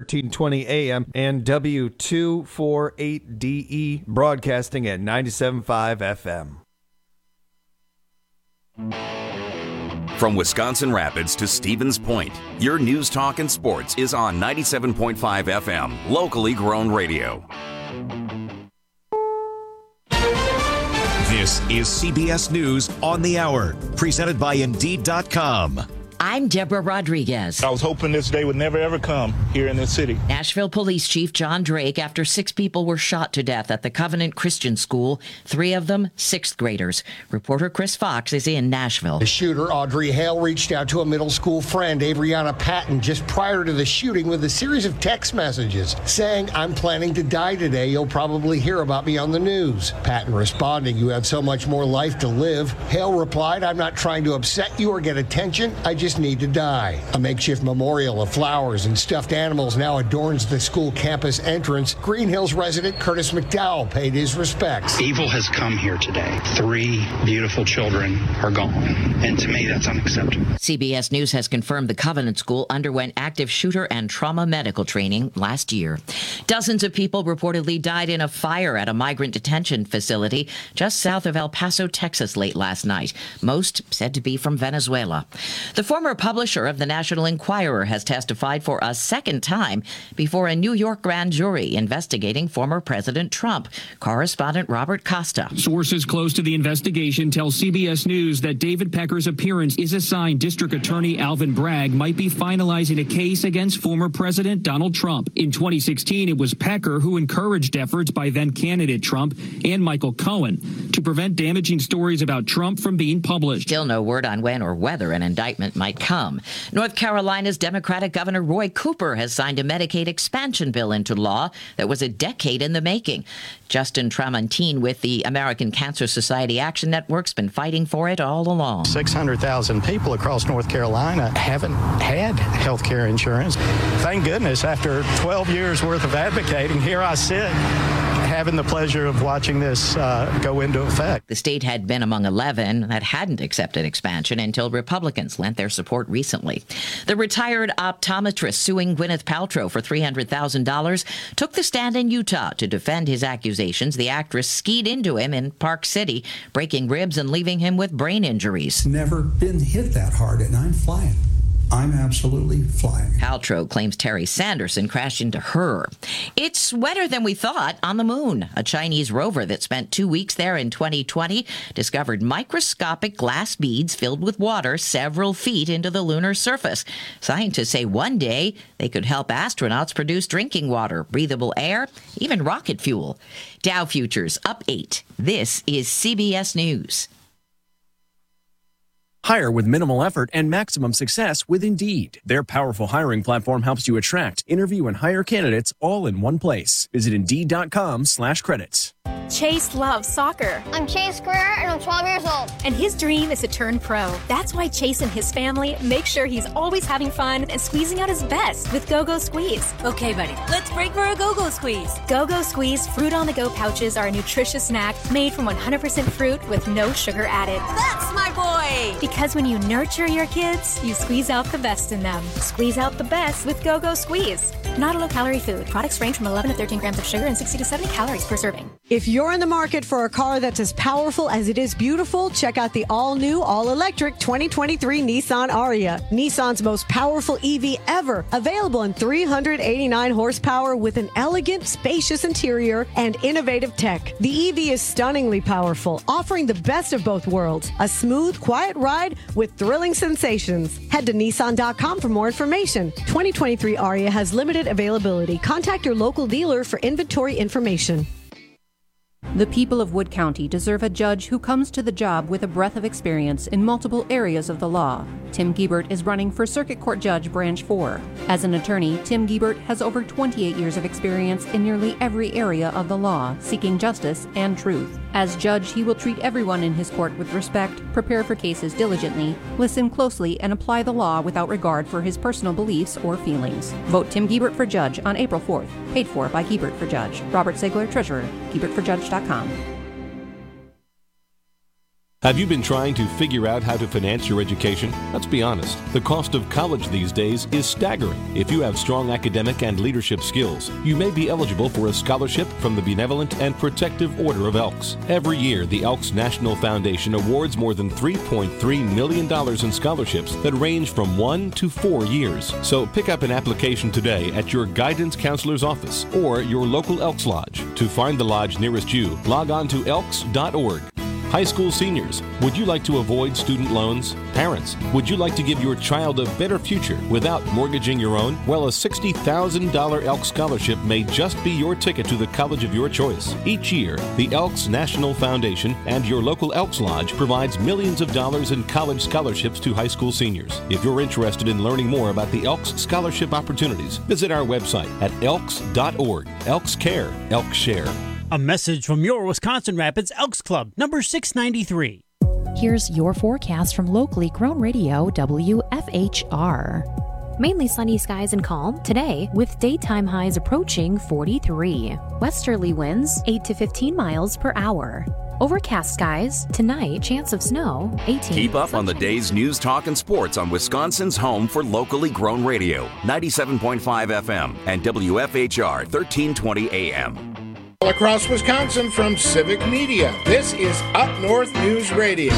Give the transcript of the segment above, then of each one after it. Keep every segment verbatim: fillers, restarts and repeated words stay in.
thirteen twenty A M and W two forty-eight D E, broadcasting at ninety-seven point five F M. From Wisconsin Rapids to Stevens Point, your news, talk, and sports is on ninety-seven point five F M, locally grown radio. This is C B S News on the Hour, presented by Indeed dot com. I'm Deborah Rodriguez. I was hoping this day would never, ever come here in this city. Nashville Police Chief John Drake after six people were shot to death at the Covenant Christian School, three of them sixth graders. Reporter Chris Fox is in Nashville. The shooter, Audrey Hale, reached out to a middle school friend, Avriana Patton, just prior to the shooting with a series of text messages saying, "I'm planning to die today. You'll probably hear about me on the news." Patton responding, "You have so much more life to live." Hale replied, "I'm not trying to upset you or get attention. I just need to die." A makeshift memorial of flowers and stuffed animals now adorns the school campus entrance. Green Hills resident Curtis McDowell paid his respects. Evil has come here today. Three beautiful children are gone, and to me that's unacceptable. C B S News has confirmed the Covenant School underwent active shooter and trauma medical training last year. Dozens of people reportedly died in a fire at a migrant detention facility just south of El Paso, Texas, late last night. Most said to be from Venezuela. The former publisher of the National Enquirer has testified for a second time before a New York grand jury investigating former President Trump. Correspondent Robert Costa. Sources close to the investigation tell C B S News that David Pecker's appearance is a sign District Attorney Alvin Bragg might be finalizing a case against former President Donald Trump. In twenty sixteen, it was Pecker who encouraged efforts by then-candidate Trump and Michael Cohen to prevent damaging stories about Trump from being published. Still no word on when or whether an indictment might come. North Carolina's Democratic Governor Roy Cooper has signed a Medicaid expansion bill into law that was a decade in the making. Justin Tramontine with the American Cancer Society Action Network's been fighting for it all along. six hundred thousand people across North Carolina haven't had health care insurance. Thank goodness, after twelve years worth of advocating, here I sit, having the pleasure of watching this uh, go into effect. The state had been among eleven that hadn't accepted expansion until Republicans lent their support recently. The retired optometrist suing Gwyneth Paltrow for three hundred thousand dollars took the stand in Utah to defend his accusations. The actress skied into him in Park City, breaking ribs and leaving him with brain injuries. Never been hit that hard, and I'm flying. I'm absolutely flying. Paltrow claims Terry Sanderson crashed into her. It's wetter than we thought on the moon. A Chinese rover that spent two weeks there in twenty twenty discovered microscopic glass beads filled with water several feet into the lunar surface. Scientists say one day they could help astronauts produce drinking water, breathable air, even rocket fuel. Dow futures up eight. This is C B S News. Hire with minimal effort and maximum success with Indeed. Their powerful hiring platform helps you attract, interview, and hire candidates all in one place. Visit Indeed.com slash credits. Chase loves soccer. I'm Chase Greer, and I'm twelve years old. And his dream is to turn pro. That's why Chase and his family make sure he's always having fun and squeezing out his best with Go-Go Squeeze. Okay, buddy, let's break for a Go-Go Squeeze. Go-Go Squeeze Fruit on the Go pouches are a nutritious snack made from one hundred percent fruit with no sugar added. That's my boy! Because when you nurture your kids, you squeeze out the best in them. Squeeze out the best with Go-Go Squeeze. Not a low-calorie food. Products range from eleven to thirteen grams of sugar and sixty to seventy calories per serving. If you're in the market for a car that's as powerful as it is beautiful, check out the all-new, all-electric twenty twenty-three Nissan Ariya. Nissan's most powerful E V ever. Available in three hundred eighty-nine horsepower with an elegant, spacious interior and innovative tech. The E V is stunningly powerful, offering the best of both worlds. A smooth, quiet ride with thrilling sensations. Head to Nissan dot com for more information. twenty twenty-three Ariya has limited availability. Contact your local dealer for inventory information. The people of Wood County deserve a judge who comes to the job with a breadth of experience in multiple areas of the law. Tim Giebert is running for Circuit Court Judge Branch four. As an attorney, Tim Giebert has over twenty-eight years of experience in nearly every area of the law, seeking justice and truth. As judge, he will treat everyone in his court with respect, prepare for cases diligently, listen closely, and apply the law without regard for his personal beliefs or feelings. Vote Tim Giebert for Judge on April fourth. Paid for by Giebert for Judge. Robert Ziegler, Treasurer. Giebert for Judge dot com. Have you been trying to figure out how to finance your education? Let's be honest. The cost of college these days is staggering. If you have strong academic and leadership skills, you may be eligible for a scholarship from the Benevolent and Protective Order of Elks. Every year, the Elks National Foundation awards more than three point three million dollars in scholarships that range from one to four years. So pick up an application today at your guidance counselor's office or your local Elks Lodge. To find the lodge nearest you, log on to elks dot org. High school seniors, would you like to avoid student loans? Parents, would you like to give your child a better future without mortgaging your own? Well, a sixty thousand dollars Elks Scholarship may just be your ticket to the college of your choice. Each year, the Elks National Foundation and your local Elks Lodge provides millions of dollars in college scholarships to high school seniors. If you're interested in learning more about the Elks Scholarship opportunities, visit our website at elks dot org. Elks Care, Elks Share. A message from your Wisconsin Rapids Elks Club, number six ninety-three. Here's your forecast from locally grown radio W F H R. Mainly sunny skies and calm today, with daytime highs approaching forty-three. Westerly winds eight to fifteen miles per hour. Overcast skies tonight, chance of snow eighteen. Keep up on the day's news, talk, and sports on Wisconsin's home for locally grown radio, ninety-seven point five F M and W F H R thirteen twenty A M. All across Wisconsin from Civic Media, this is Up North News Radio.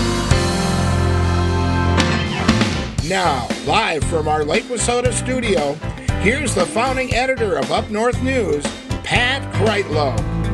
Now, live from our Lake Wissota studio, here's the founding editor of Up North News, Pat Kreitlow.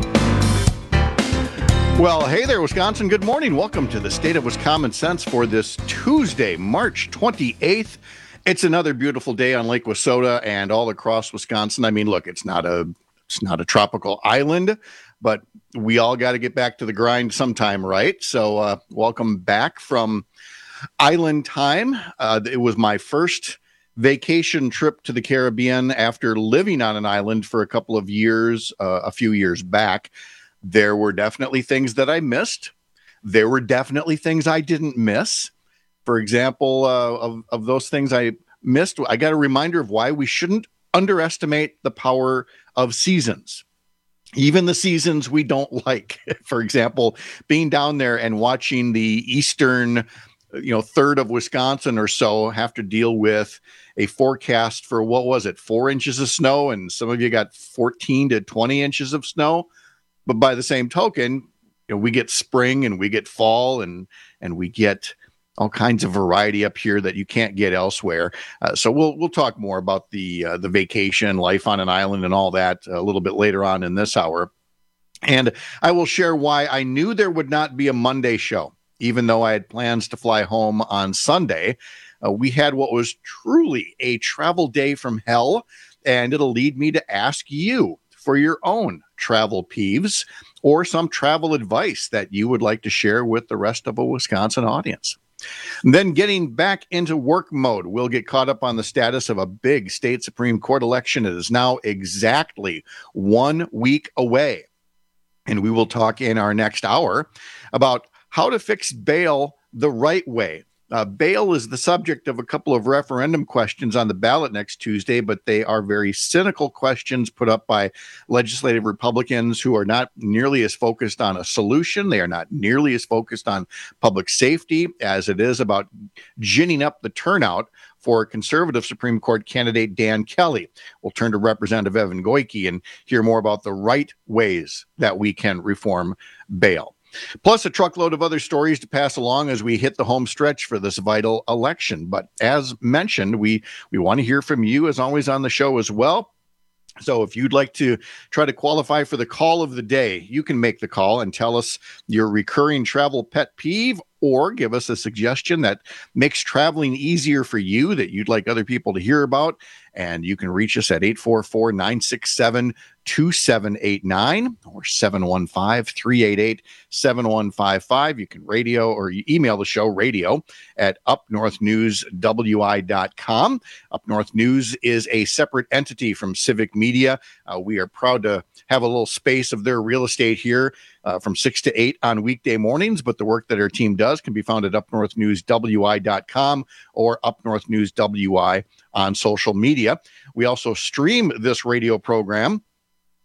Well, hey there, Wisconsin. Good morning. Welcome to the State of Wisconsin Sense for this Tuesday, March twenty-eighth. It's another beautiful day on Lake Wissota and all across Wisconsin. I mean, look, it's not a It's not a tropical island, but we all got to get back to the grind sometime, right? So uh, welcome back from island time. Uh, it was my first vacation trip to the Caribbean after living on an island for a couple of years, uh, a few years back. There were definitely things that I missed. There were definitely things I didn't miss. For example, uh, of, of those things I missed, I got a reminder of why we shouldn't underestimate the power of seasons, even the seasons we don't like. For example, being down there and watching the eastern, you know, third of Wisconsin or so have to deal with a forecast for, what was it, four inches of snow, and some of you got fourteen to twenty inches of snow. But by the same token, you know, we get spring and we get fall and and we get all kinds of variety up here that you can't get elsewhere. Uh, so we'll we'll talk more about the uh, the vacation, life on an island, and all that a little bit later on in this hour. And I will share why I knew there would not be a Monday show, even though I had plans to fly home on Sunday. Uh, we had what was truly a travel day from hell, and it'll lead me to ask you for your own travel peeves or some travel advice that you would like to share with the rest of a Wisconsin audience. And then getting back into work mode, we'll get caught up on the status of a big state Supreme Court election. It is now exactly one week away. And we will talk in our next hour about how to fix bail the right way. Uh, bail is the subject of a couple of referendum questions on the ballot next Tuesday, but they are very cynical questions put up by legislative Republicans who are not nearly as focused on a solution. They are not nearly as focused on public safety as it is about ginning up the turnout for conservative Supreme Court candidate Dan Kelly. We'll turn to Representative Evan Goyke and hear more about the right ways that we can reform bail. Plus a truckload of other stories to pass along as we hit the home stretch for this vital election. But as mentioned, we, we want to hear from you, as always, on the show as well. So if you'd like to try to qualify for the call of the day, you can make the call and tell us your recurring travel pet peeve, or give us a suggestion that makes traveling easier for you that you'd like other people to hear about. And you can reach us at eight four four, nine six seven, two seven eight nine or seven one five, three eight eight, seven one five five. You can radio or you email the show radio at up north news w i dot com. Up North News is a separate entity from Civic Media. Uh, we are proud to have a little space of their real estate here uh, from six to eight on weekday mornings, but the work that our team does can be found at up north news w i dot com or up north news w i on social media. We also stream this radio program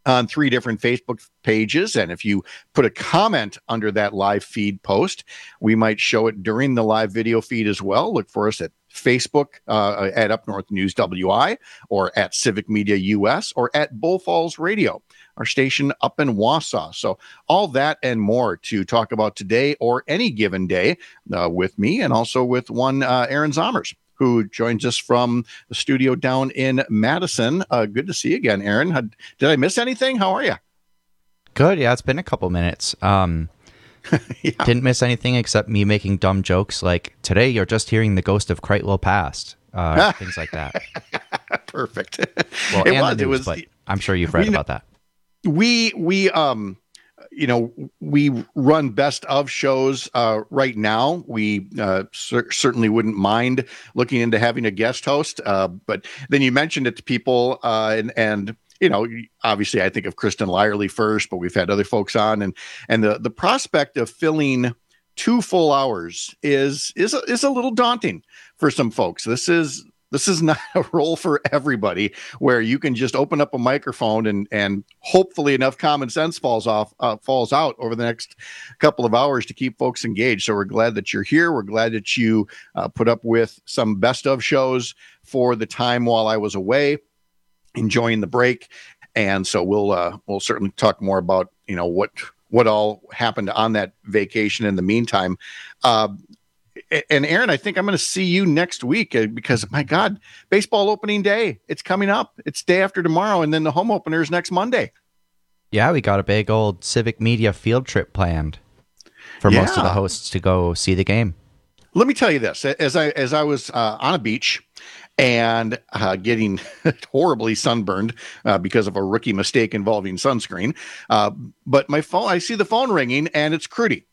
on three different Facebook pages. And if you put a comment under that live feed post, we might show it during the live video feed as well. Look for us at Facebook uh, at Up North News W I, or at Civic Media U S, or at Bull Falls Radio, our station up in Wausau. So all that and more to talk about today or any given day uh, with me, and also with one uh, Aaron Zommers, who joins us from the studio down in Madison. Uh, good to see you again, Aaron. Had, did I miss anything? How are you? Good. Yeah, it's been a couple minutes. Um, yeah. Didn't miss anything except me making dumb jokes like, today you're just hearing the ghost of Crichlow Past. Uh, things like that. Perfect. Well, it and was, the news, it was, but I'm sure you've read we, about that. We, we, um, you know, we run best of shows uh, right now. We uh, cer- certainly wouldn't mind looking into having a guest host. Uh, but then you mentioned it to people, uh, and and you know, obviously I think of Kristen Lyerly first, but we've had other folks on, and and the the prospect of filling two full hours is is a, is a little daunting for some folks. This is. This is not a role for everybody, where you can just open up a microphone and and hopefully enough common sense falls off uh, falls out over the next couple of hours to keep folks engaged. So we're glad that you're here. We're glad that you uh, put up with some best of shows for the time while I was away, enjoying the break. And so we'll uh, we'll certainly talk more about, you know, what what all happened on that vacation in the meantime. Uh, And Aaron, I think I'm going to see you next week because, my God, baseball opening day. It's coming up. It's day after tomorrow, and then the home opener is next Monday. Yeah, we got a big old Civic Media field trip planned for yeah. most of the hosts to go see the game. Let me tell you this. As I as I was uh, on a beach and uh, getting horribly sunburned uh, because of a rookie mistake involving sunscreen, uh, but my phone, I see the phone ringing, and it's Crudy.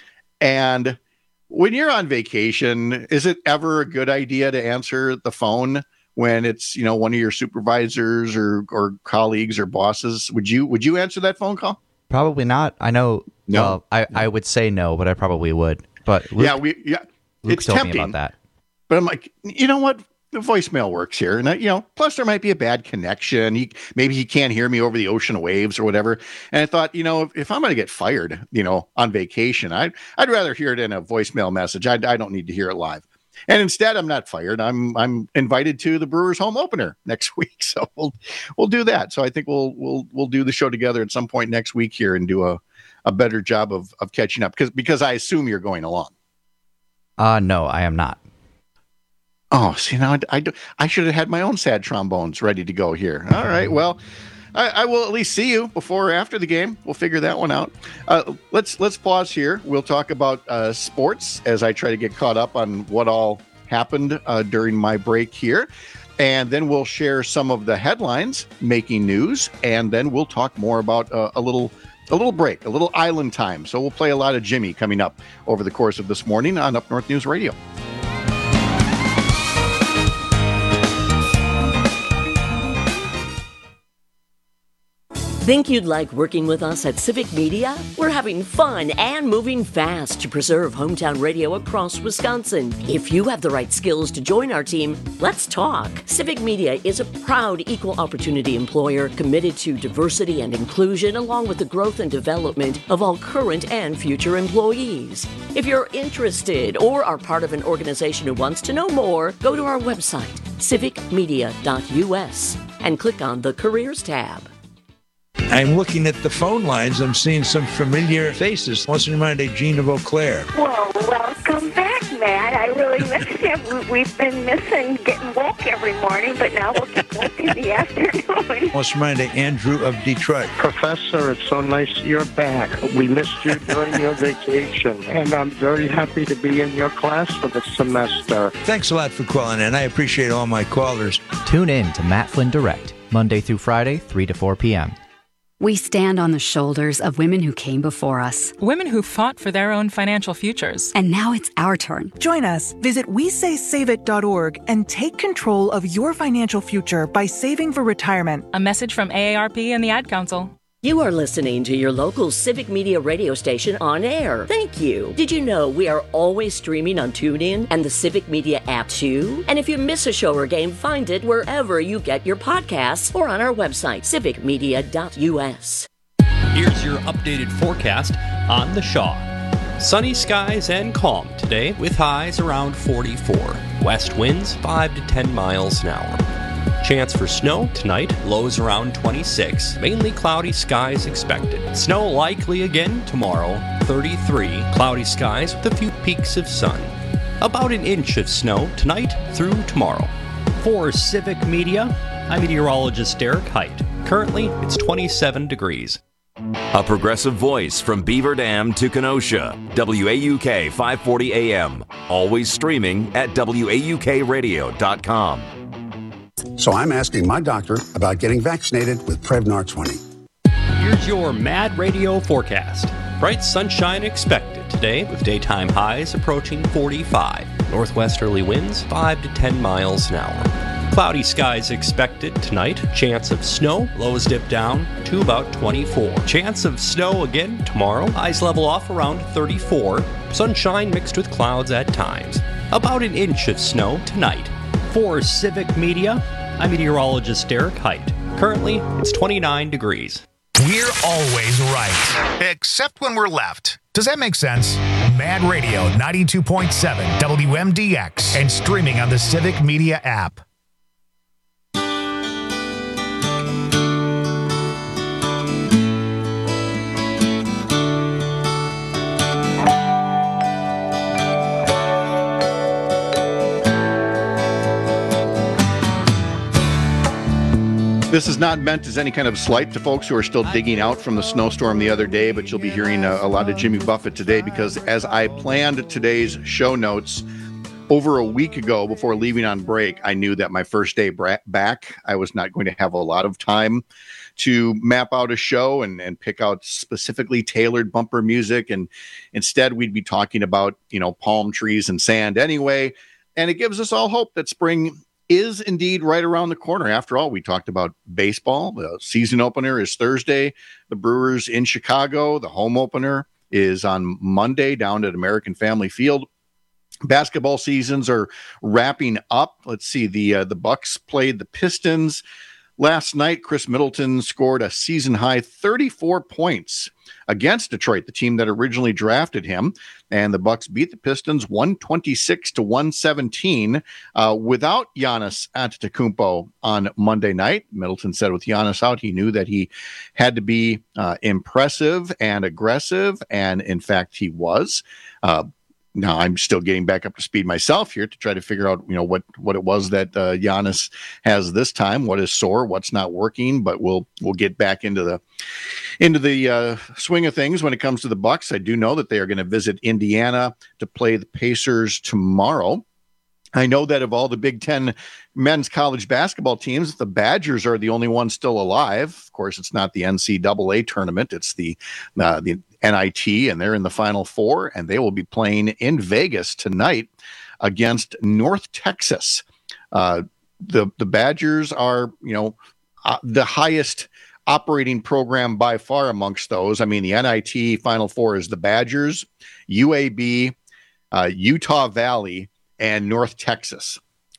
And when you're on vacation, is it ever a good idea to answer the phone when it's, you know, one of your supervisors or, or colleagues or bosses? Would you would you answer that phone call? Probably not. I know. No. Well, I, I would say no, but I probably would. But Luke, yeah, we yeah, Luke it's told tempting me about that. But I'm like, you know what? The voicemail works here, and I, you know, plus there might be a bad connection. He maybe he can't hear me over the ocean waves or whatever. And I thought, you know, if, if I'm going to get fired, you know, on vacation, I I'd, I'd rather hear it in a voicemail message. I, I don't need to hear it live. And instead, I'm not fired. I'm I'm invited to the Brewers home opener next week, so we'll we'll do that. So I think we'll we'll we'll do the show together at some point next week here and do a, a better job of of catching up because because I assume you're going along. Uh no, I am not. Oh, see, now I, I, I should have had my own sad trombones ready to go here. All right, well, I, I will at least see you before or after the game. We'll figure that one out. Uh, let's let's pause here. We'll talk about uh, sports as I try to get caught up on what all happened uh, during my break here. And then we'll share some of the headlines making news, and then we'll talk more about uh, a little a little break, a little island time. So we'll play a lot of Jimmy coming up over the course of this morning on Up North News Radio. Think you'd like working with us at Civic Media? We're having fun and moving fast to preserve hometown radio across Wisconsin. If you have the right skills to join our team, let's talk. Civic Media is a proud equal opportunity employer committed to diversity and inclusion, along with the growth and development of all current and future employees. If you're interested or are part of an organization who wants to know more, go to our website, civic media dot u s, and click on the Careers tab. I'm looking at the phone lines. I'm seeing some familiar faces. What's in mind of Gene of Eau Claire? Well, welcome back, Matt. I really miss you. We've been missing getting woke every morning, but now we'll get woke in the afternoon. What's in mind of Andrew of Detroit? Professor, it's so nice you're back. We missed you during your vacation, and I'm very happy to be in your class for the semester. Thanks a lot for calling in. I appreciate all my callers. Tune in to Matt Flynn Direct, Monday through Friday, three to four p.m. We stand on the shoulders of women who came before us. Women who fought for their own financial futures. And now it's our turn. Join us. Visit we say save it dot org and take control of your financial future by saving for retirement. A message from A A R P and the Ad Council. You are listening to your local Civic Media radio station on air. Thank you. Did you know we are always streaming on TuneIn and the Civic Media app too? And if you miss a show or game, find it wherever you get your podcasts or on our website, civic media dot u s. Here's your updated forecast on the Shaw. Sunny skies and calm today with highs around forty-four. West winds five to ten miles an hour. Chance for snow tonight, lows around twenty-six. Mainly cloudy skies expected. Snow likely again tomorrow, thirty-three. Cloudy skies with a few peaks of sun. About an inch of snow tonight through tomorrow. For Civic Media, I'm meteorologist Derek Height. Currently, it's twenty-seven degrees. A progressive voice from Beaver Dam to Kenosha. W A U K five forty A M. Always streaming at W A U K radio dot com. So I'm asking my doctor about getting vaccinated with Prevnar twenty. Here's your Mad Radio forecast. Bright sunshine expected today with daytime highs approaching forty-five. Northwesterly winds five to ten miles an hour. Cloudy skies expected tonight. Chance of snow. Lows dip down to about twenty-four. Chance of snow again tomorrow. Highs level off around thirty-four. Sunshine mixed with clouds at times. About an inch of snow tonight. For Civic Media, I'm meteorologist Derek Height. Currently, it's twenty-nine degrees. We're always right, except when we're left. Does that make sense? Mad Radio ninety-two point seven W M D X and streaming on the Civic Media app. This is not meant as any kind of slight to folks who are still digging out from the snowstorm the other day, but you'll be hearing a, a lot of Jimmy Buffett today because as I planned today's show notes over a week ago before leaving on break, I knew that my first day bra- back, I was not going to have a lot of time to map out a show and, and pick out specifically tailored bumper music. And instead, we'd be talking about, you know, palm trees and sand anyway. And it gives us all hope that spring is indeed right around the corner. After all, we talked about baseball. The season opener is Thursday. The Brewers in Chicago. The home opener is on Monday down at American Family Field. Basketball seasons are wrapping up. Let's see. The uh, the Bucks played the Pistons last night. Chris Middleton scored a season high thirty-four points against Detroit, the team that originally drafted him, and the Bucks beat the Pistons one twenty-six to one seventeen uh, without Giannis Antetokounmpo on Monday night. Middleton said with Giannis out, he knew that he had to be uh, impressive and aggressive, and in fact, he was. Uh, Now I'm still getting back up to speed myself here to try to figure out, you know, what, what it was that uh, Giannis has this time, what is sore, what's not working. But we'll we'll get back into the into the uh, swing of things when it comes to the Bucks. I do know that they are going to visit Indiana to play the Pacers tomorrow. I know that of all the Big Ten men's college basketball teams, the Badgers are the only ones still alive. Of course, it's not the N C double A tournament; it's the uh, the N I T, and they're in the Final Four, and they will be playing in Vegas tonight against North Texas. Uh, the the Badgers are, you know, uh, the highest operating program by far amongst those. I mean, the N I T Final Four is the Badgers, U A B, uh, Utah Valley, and North Texas.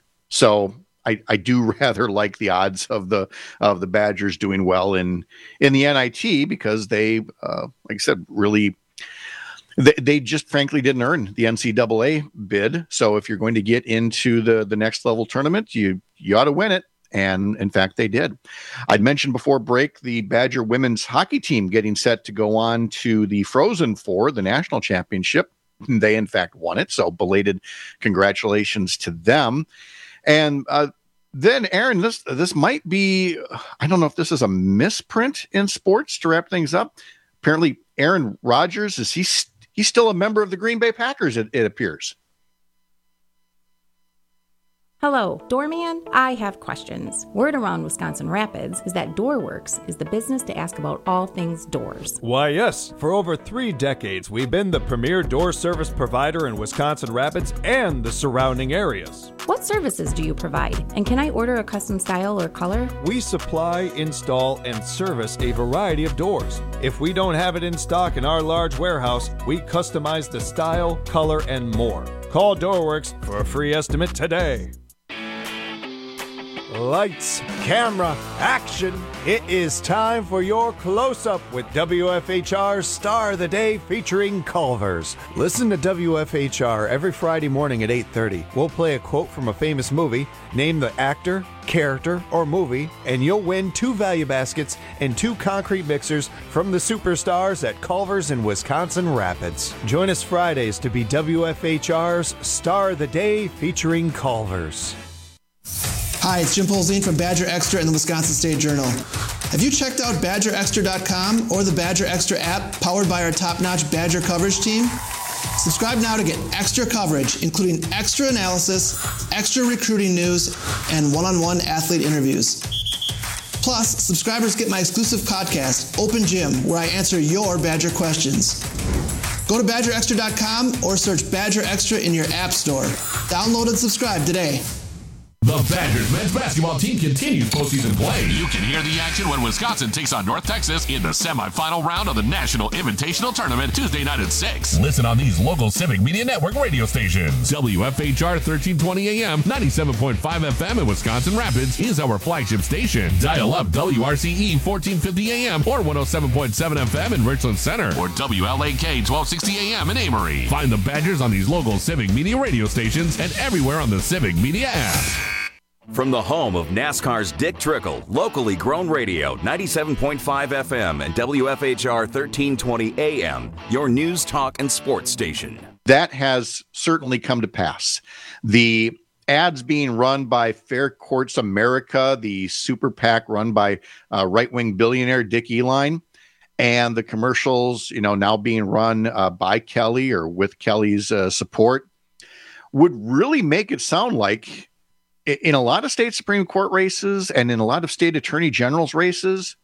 So I, I do rather like the odds of the of the Badgers doing well in in the N I T because they, uh, like I said, really they, they just frankly didn't earn the N C double A bid. So if you're going to get into the the next level tournament, you you ought to win it. And in fact, they did. I'd mentioned before break the Badger women's hockey team getting set to go on to the Frozen Four, the national championship. They, in fact, won it. So belated congratulations to them. And uh, then, Aaron, this this might be, I don't know if this is a misprint in sports to wrap things up. Apparently, Aaron Rodgers, is he he's still a member of the Green Bay Packers, it, it appears. Hello, Doorman. I have questions. Word around Wisconsin Rapids is that DoorWorks is the business to ask about all things doors. Why, yes. For over three decades, we've been the premier door service provider in Wisconsin Rapids and the surrounding areas. What services do you provide? And can I order a custom style or color? We supply, install, and service a variety of doors. If we don't have it in stock in our large warehouse, we customize the style, color, and more. Call DoorWorks for a free estimate today. Lights, camera, action. It is time for your close-up with W F H R's Star of the Day featuring Culver's. Listen to W F H R every Friday morning at eight thirty. We'll play a quote from a famous movie, name the actor, character, or movie, and you'll win two value baskets and two concrete mixers from the superstars at Culver's in Wisconsin Rapids. Join us Fridays to be W F H R's Star of the Day featuring Culver's. Hi, it's Jim Polzine from Badger Extra and the Wisconsin State Journal. Have you checked out badger extra dot com or the Badger Extra app powered by our top-notch Badger coverage team? Subscribe now to get extra coverage, including extra analysis, extra recruiting news, and one-on-one athlete interviews. Plus, subscribers get my exclusive podcast, Open Gym, where I answer your Badger questions. Go to badger extra dot com or search Badger Extra in your app store. Download and subscribe today. The Badgers men's basketball team continues postseason play. You can hear the action when Wisconsin takes on North Texas in the semifinal round of the National Invitational Tournament Tuesday night at six. Listen on these local Civic Media Network radio stations. W F H R thirteen twenty A M, ninety-seven point five F M in Wisconsin Rapids is our flagship station. Dial up W R C E fourteen fifty A M or one oh seven point seven F M in Richland Center or W L A K twelve sixty A M in Amory. Find the Badgers on these local Civic Media radio stations and everywhere on the Civic Media app. From the home of NASCAR's Dick Trickle, locally grown radio, ninety-seven point five F M and W F H R thirteen twenty A M, your news, talk, and sports station. That has certainly come to pass. The ads being run by Fair Courts America, the super PAC run by uh, right-wing billionaire Dick Uihlein, and the commercials, you know, now being run uh, by Kelly or with Kelly's uh, support, would really make it sound like in a lot of state Supreme Court races and in a lot of state attorney general's races,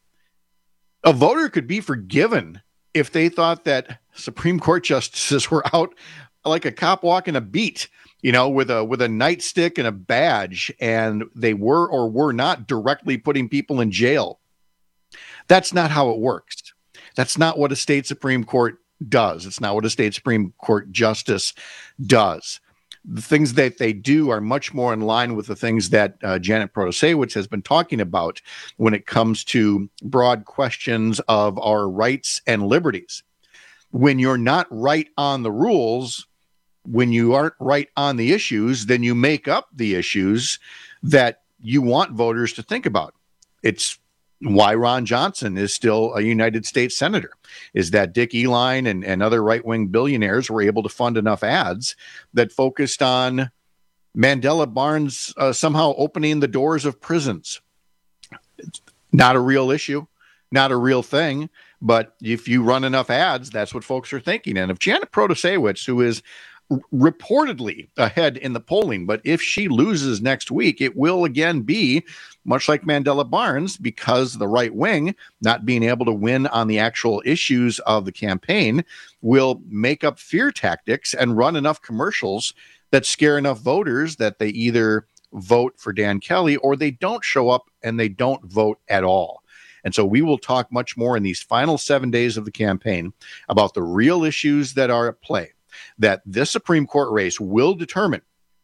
a voter could be forgiven if they thought that Supreme Court justices were out like a cop walking a beat, you know, with a with a nightstick and a badge, and they were or were not directly putting people in jail. That's not how it works. That's not what a state Supreme Court does. It's not what a state Supreme Court justice does. The things that they do are much more in line with the things that uh, Janet Protasiewicz has been talking about when it comes to broad questions of our rights and liberties. When you're not right on the rules, when you aren't right on the issues, then you make up the issues that you want voters to think about. It's why Ron Johnson is still a United States Senator, is that Dick Uihlein and, and other right-wing billionaires were able to fund enough ads that focused on Mandela Barnes uh, somehow opening the doors of prisons. It's not a real issue, not a real thing, but if you run enough ads, that's what folks are thinking. And if Janet Protasiewicz, who is reportedly ahead in the polling, but if she loses next week, it will again be much like Mandela Barnes, because the right wing, not being able to win on the actual issues of the campaign, will make up fear tactics and run enough commercials that scare enough voters that they either vote for Dan Kelly or they don't show up and they don't vote at all. And so we will talk much more in these final seven days of the campaign about the real issues that are at play, that this Supreme Court race will determine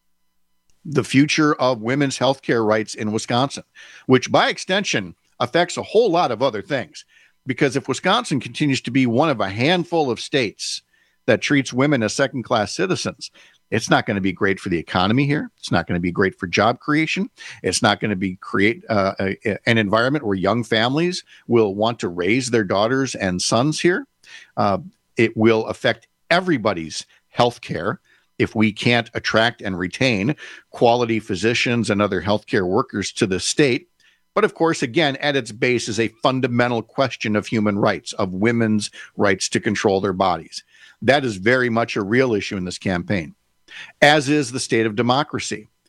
the future of women's health care rights in Wisconsin, which by extension affects a whole lot of other things. Because if Wisconsin continues to be one of a handful of states that treats women as second-class citizens, it's not going to be great for the economy here. It's not going to be great for job creation. It's not going to be create uh, a, an environment where young families will want to raise their daughters and sons here. Uh, it will affect everybody's health care if we can't attract and retain quality physicians and other healthcare workers to the state. But of course, again, at its base is a fundamental question of human rights, of women's rights to control their bodies. That is very much a real issue in this campaign, as is the state of democracy.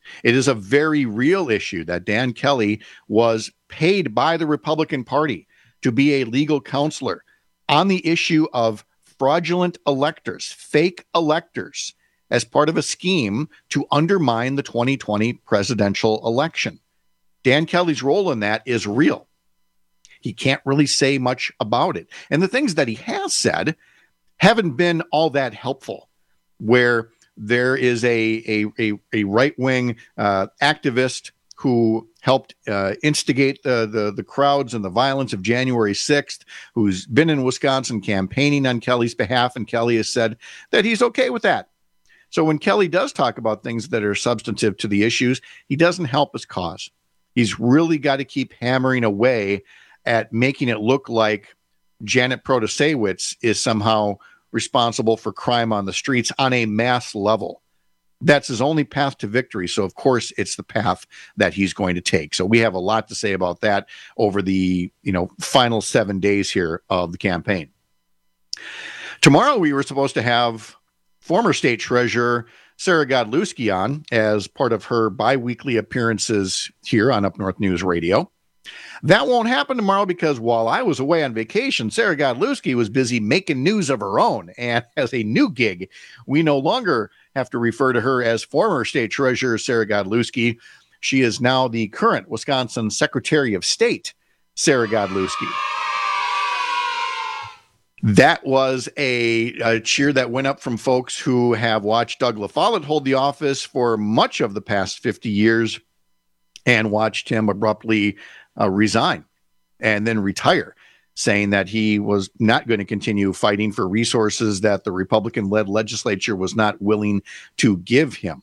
It is a very real issue that Dan Kelly was paid by the Republican Party to be a legal counselor on the issue of fraudulent electors, fake electors, as part of a scheme to undermine the twenty twenty presidential election. Dan Kelly's role in that is real. He can't really say much about it. And the things that he has said haven't been all that helpful, where there is a, a, a, a right-wing uh, activist who helped uh, instigate the, the, the crowds and the violence of January sixth, who's been in Wisconsin campaigning on Kelly's behalf, and Kelly has said that he's okay with that. So when Kelly does talk about things that are substantive to the issues, he doesn't help his cause. He's really got to keep hammering away at making it look like Janet Protasewicz is somehow responsible for crime on the streets on a mass level. That's his only path to victory. So, of course, it's the path that he's going to take. So we have a lot to say about that over the, you know, final seven days here of the campaign. Tomorrow, we were supposed to have former state treasurer Sarah Godlewski on as part of her biweekly appearances here on Up North News Radio. That won't happen tomorrow because while I was away on vacation, Sarah Godlewski was busy making news of her own. And as a new gig, we no longer have to refer to her as former state treasurer Sarah Godlewski. She is now the current Wisconsin Secretary of State, Sarah Godlewski. That was a, a cheer that went up from folks who have watched Doug LaFollette hold the office for much of the past fifty years and watched him abruptly uh, resign and then retire, saying that he was not going to continue fighting for resources that the Republican-led legislature was not willing to give him.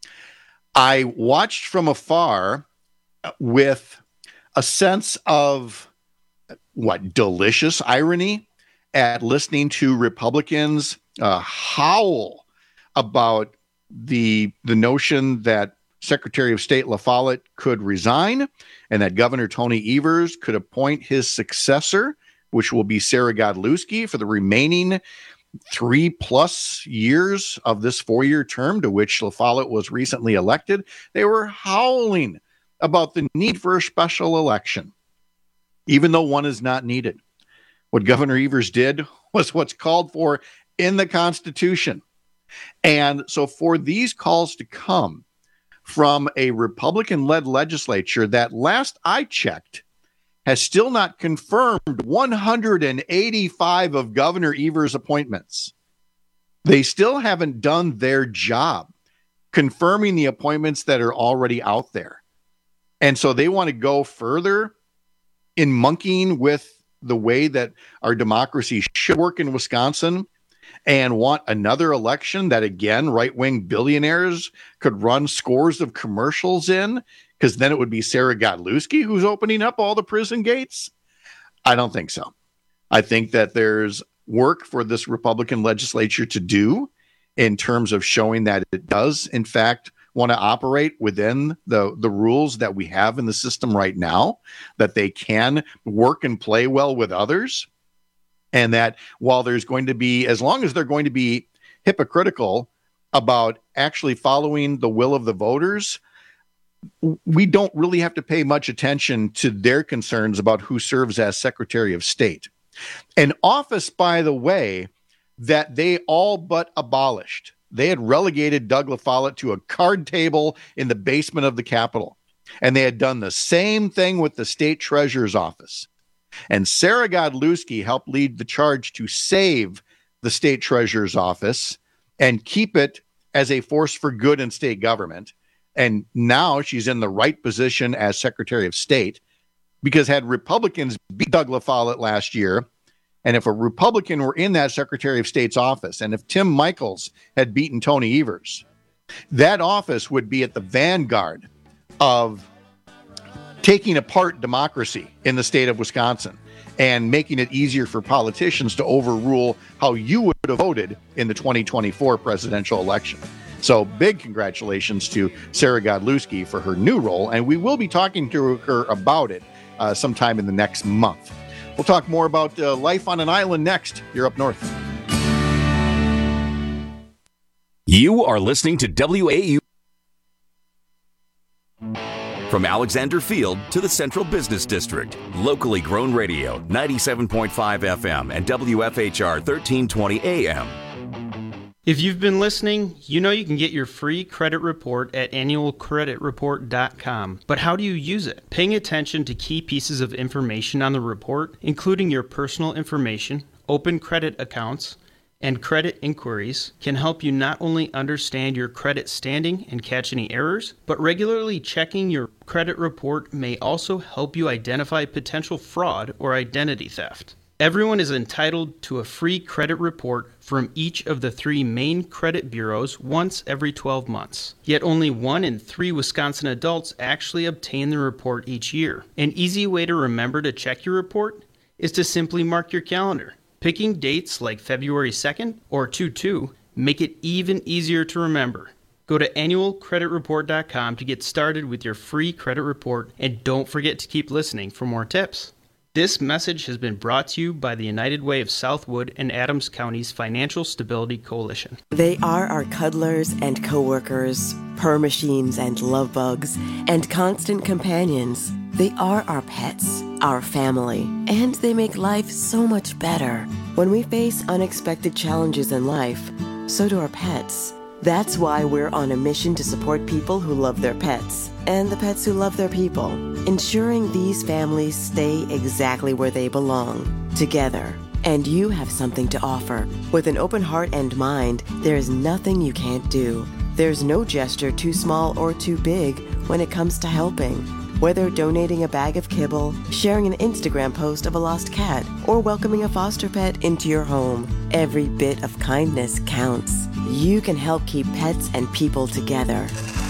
I watched from afar with a sense of, what, delicious irony at listening to Republicans uh, howl about the the notion that Secretary of State LaFollette could resign and that Governor Tony Evers could appoint his successor, which will be Sarah Godlewski, for the remaining three plus years of this four-year term to which LaFollette was recently elected. They were howling about the need for a special election, even though one is not needed. What Governor Evers did was what's called for in the Constitution. And so for these calls to come from a Republican-led legislature that, last I checked, has still not confirmed one hundred eighty-five of Governor Evers' appointments. They still haven't done their job confirming the appointments that are already out there. And so they want to go further in monkeying with the way that our democracy should work in Wisconsin and want another election that, again, right-wing billionaires could run scores of commercials in, because then it would be Sarah Godlewski who's opening up all the prison gates? I don't think so. I think that there's work for this Republican legislature to do in terms of showing that it does, in fact, want to operate within the, the rules that we have in the system right now, that they can work and play well with others. And that while there's going to be, as long as they're going to be hypocritical about actually following the will of the voters, we don't really have to pay much attention to their concerns about who serves as Secretary of State. An office, by the way, that they all but abolished. They had relegated Doug LaFollette to a card table in the basement of the Capitol. And they had done the same thing with the state treasurer's office. And Sarah Godlewski helped lead the charge to save the state treasurer's office and keep it as a force for good in state government. And now she's in the right position as Secretary of State, because had Republicans beat Doug LaFollette last year, and if a Republican were in that Secretary of State's office, and if Tim Michels had beaten Tony Evers, that office would be at the vanguard of taking apart democracy in the state of Wisconsin and making it easier for politicians to overrule how you would have voted in the twenty twenty-four presidential election. So big congratulations to Sarah Godlewski for her new role, and we will be talking to her about it uh, sometime in the next month. We'll talk more about uh, life on an island next. You're up north. You are listening to W A U. From Alexander Field to the Central Business District, locally grown radio, ninety-seven point five F M and W F H R thirteen twenty A M. If you've been listening, you know you can get your free credit report at annual credit report dot com. But how do you use it? Paying attention to key pieces of information on the report, including your personal information, open credit accounts, and credit inquiries, can help you not only understand your credit standing and catch any errors, but regularly checking your credit report may also help you identify potential fraud or identity theft. Everyone is entitled to a free credit report from each of the three main credit bureaus once every twelve months. Yet only one in three Wisconsin adults actually obtain the report each year. An easy way to remember to check your report is to simply mark your calendar. Picking dates like February second or two two make it even easier to remember. Go to annual credit report dot com to get started with your free credit report, and don't forget to keep listening for more tips. This message has been brought to you by the United Way of Southwood and Adams County's Financial Stability Coalition. They are our cuddlers and coworkers, purr machines and love bugs, and constant companions. They are our pets, our family, and they make life so much better. When we face unexpected challenges in life, so do our pets. That's why we're on a mission to support people who love their pets and the pets who love their people, ensuring these families stay exactly where they belong, together. And you have something to offer. With an open heart and mind, there is nothing you can't do. There's no gesture too small or too big when it comes to helping. Whether donating a bag of kibble, sharing an Instagram post of a lost cat, or welcoming a foster pet into your home, every bit of kindness counts. You can help keep pets and people together.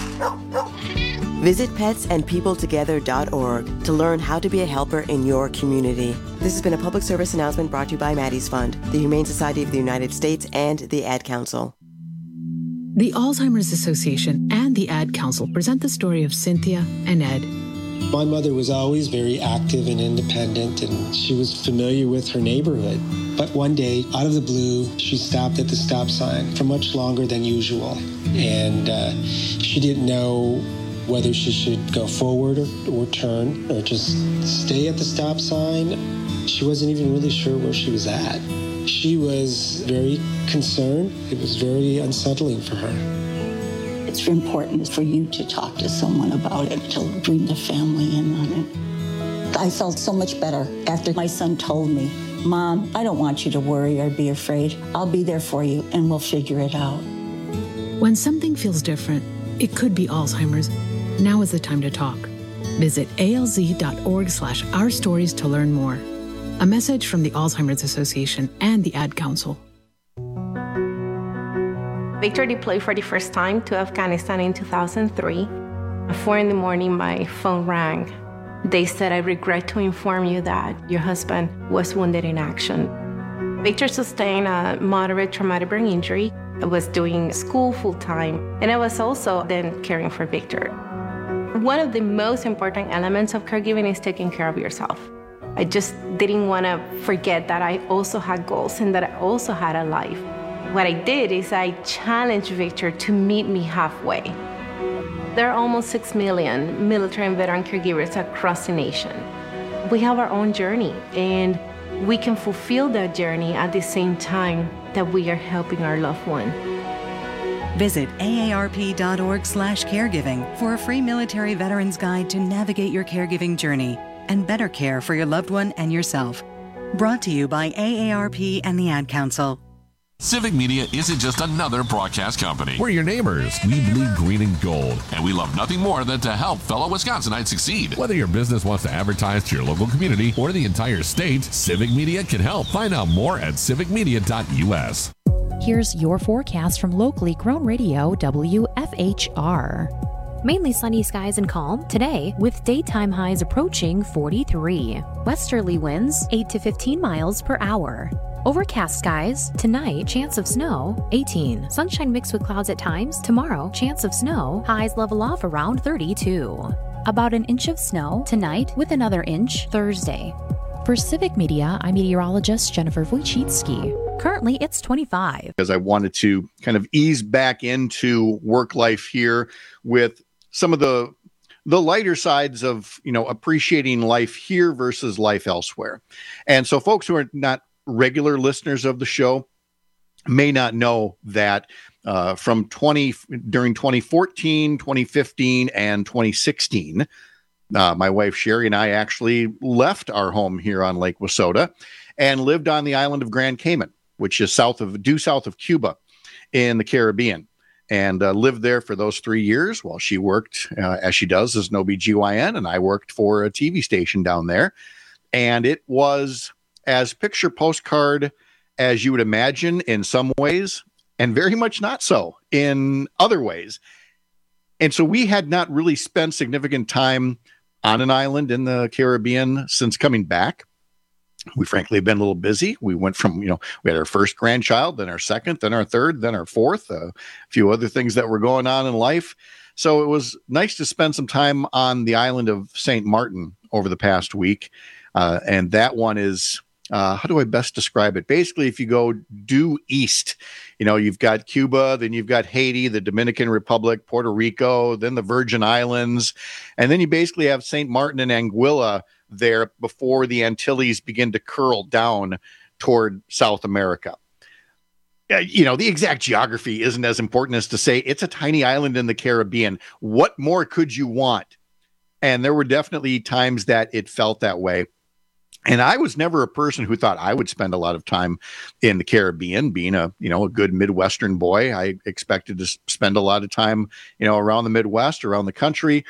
Visit pets and people together dot org to learn how to be a helper in your community. This has been a public service announcement brought to you by Maddie's Fund, the Humane Society of the United States, and the Ad Council. The Alzheimer's Association and the Ad Council present the story of Cynthia and Ed. My mother was always very active and independent, and she was familiar with her neighborhood. But one day, out of the blue, she stopped at the stop sign for much longer than usual. And uh, she didn't know whether she should go forward or, or turn or just stay at the stop sign. She wasn't even really sure where she was at. She was very concerned. It was very unsettling for her. It's important for you to talk to someone about it, to bring the family in on it. I felt so much better after my son told me, Mom, I don't want you to worry or be afraid. I'll be there for you and we'll figure it out. When something feels different, it could be Alzheimer's. Now is the time to talk. Visit A L Z dot org slash our stories to learn more. A message from the Alzheimer's Association and the Ad Council. Victor deployed for the first time to Afghanistan in two thousand three. At four in the morning, my phone rang. They said, I regret to inform you that your husband was wounded in action. Victor sustained a moderate traumatic brain injury. I was doing school full-time, and I was also then caring for Victor. One of the most important elements of caregiving is taking care of yourself. I just didn't want to forget that I also had goals and that I also had a life. What I did is I challenged Victor to meet me halfway. There are almost six million military and veteran caregivers across the nation. We have our own journey, and we can fulfill that journey at the same time that we are helping our loved one. Visit A A R P dot org slash caregiving for a free military veterans guide to navigate your caregiving journey and better care for your loved one and yourself. Brought to you by A A R P and the Ad Council. Civic Media isn't just another broadcast company. We're your neighbors. We bleed green and gold. And we love nothing more than to help fellow Wisconsinites succeed. Whether your business wants to advertise to your local community or the entire state, Civic Media can help. Find out more at civic media dot U S. Here's your forecast from locally grown radio W F H R. Mainly sunny skies and calm today, with daytime highs approaching forty-three. Westerly winds eight to fifteen miles per hour. Overcast skies tonight, chance of snow eighteen. Sunshine mixed with clouds at times. Tomorrow, chance of snow, highs level off around thirty-two. About an inch of snow tonight, with another inch Thursday. For Civic Media, I'm meteorologist Jennifer Wojcicki. Currently, it's twenty-five. Because I wanted to kind of ease back into work life here with some of the the lighter sides of, you know, appreciating life here versus life elsewhere. And so folks who are not regular listeners of the show may not know that uh, from twenty during twenty fourteen, twenty fifteen, and twenty sixteen, uh, my wife Sherry and I actually left our home here on Lake Wissota and lived on the island of Grand Cayman, which is south of due south of Cuba in the Caribbean, and uh, lived there for those three years while she worked, uh, as she does, as an O B G Y N, and I worked for a T V station down there. And it was as picture postcard as you would imagine in some ways, and very much not so in other ways. And so we had not really spent significant time on an island in the Caribbean since coming back. We frankly have been a little busy. We went from, you know, we had our first grandchild, then our second, then our third, then our fourth, a few other things that were going on in life. So it was nice to spend some time on the island of Saint Martin over the past week. Uh, and that one is, uh, how do I best describe it? Basically, if you go due east, you know, you've got Cuba, then you've got Haiti, the Dominican Republic, Puerto Rico, then the Virgin Islands. And then you basically have Saint Martin and Anguilla there before the Antilles begin to curl down toward South America. Uh, you know, the exact geography isn't as important as to say it's a tiny island in the Caribbean. What more could you want? And there were definitely times that it felt that way. And I was never a person who thought I would spend a lot of time in the Caribbean. Being a, you know, a good Midwestern boy, I expected to spend a lot of time, you know, around the Midwest, around the country.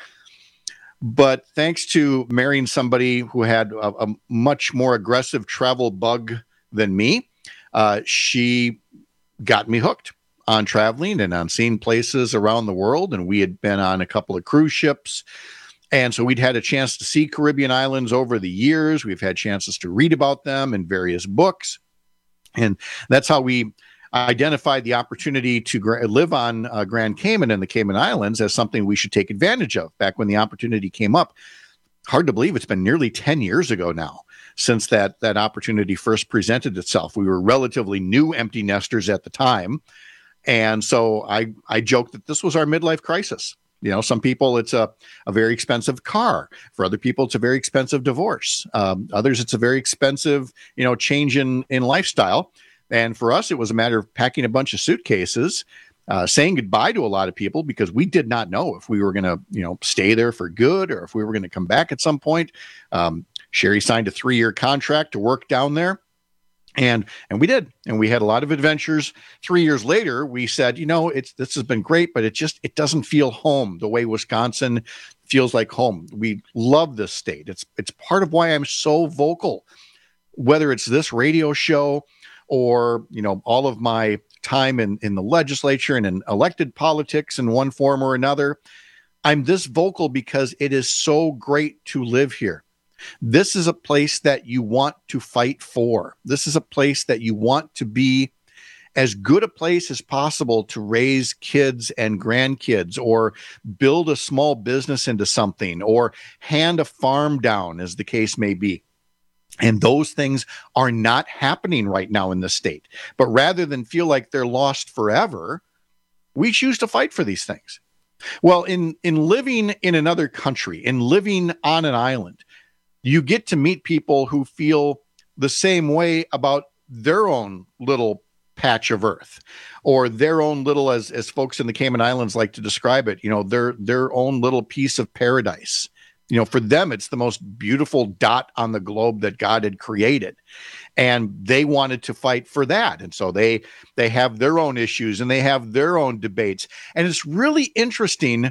But thanks to marrying somebody who had a, a much more aggressive travel bug than me, uh, she got me hooked on traveling and on seeing places around the world. And we had been on a couple of cruise ships. And so we'd had a chance to see Caribbean islands over the years. We've had chances to read about them in various books. And that's how we identified the opportunity to gra- live on uh, Grand Cayman and the Cayman Islands as something we should take advantage of back when the opportunity came up. Hard to believe it's been nearly ten years ago now since that, that opportunity first presented itself. We were relatively new empty nesters at the time. And so I, I joked that this was our midlife crisis. You know, some people, it's a, a very expensive car. For other people, it's a very expensive divorce. Um, others, it's a very expensive, you know, change in, in lifestyle. And for us, it was a matter of packing a bunch of suitcases, uh, saying goodbye to a lot of people because we did not know if we were going to, you know, stay there for good or if we were going to come back at some point. Um, Sherry signed a three-year contract to work down there. And and we did, and we had a lot of adventures. Three years later, we said, you know, it's this has been great, but it just it doesn't feel home the way Wisconsin feels like home. We love this state. It's it's part of why I'm so vocal, whether it's this radio show or, you know, all of my time in, in the legislature and in elected politics in one form or another. I'm this vocal because it is so great to live here. This is a place that you want to fight for. This is a place that you want to be as good a place as possible to raise kids and grandkids or build a small business into something or hand a farm down, as the case may be. And those things are not happening right now in the state. But rather than feel like they're lost forever, we choose to fight for these things. Well, in, in living in another country, in living on an island, you get to meet people who feel the same way about their own little patch of earth or their own little, as, as folks in the Cayman Islands like to describe it, you know, their, their own little piece of paradise. You know, for them, it's the most beautiful dot on the globe that God had created. And they wanted to fight for that. And so they, they have their own issues and they have their own debates. And it's really interesting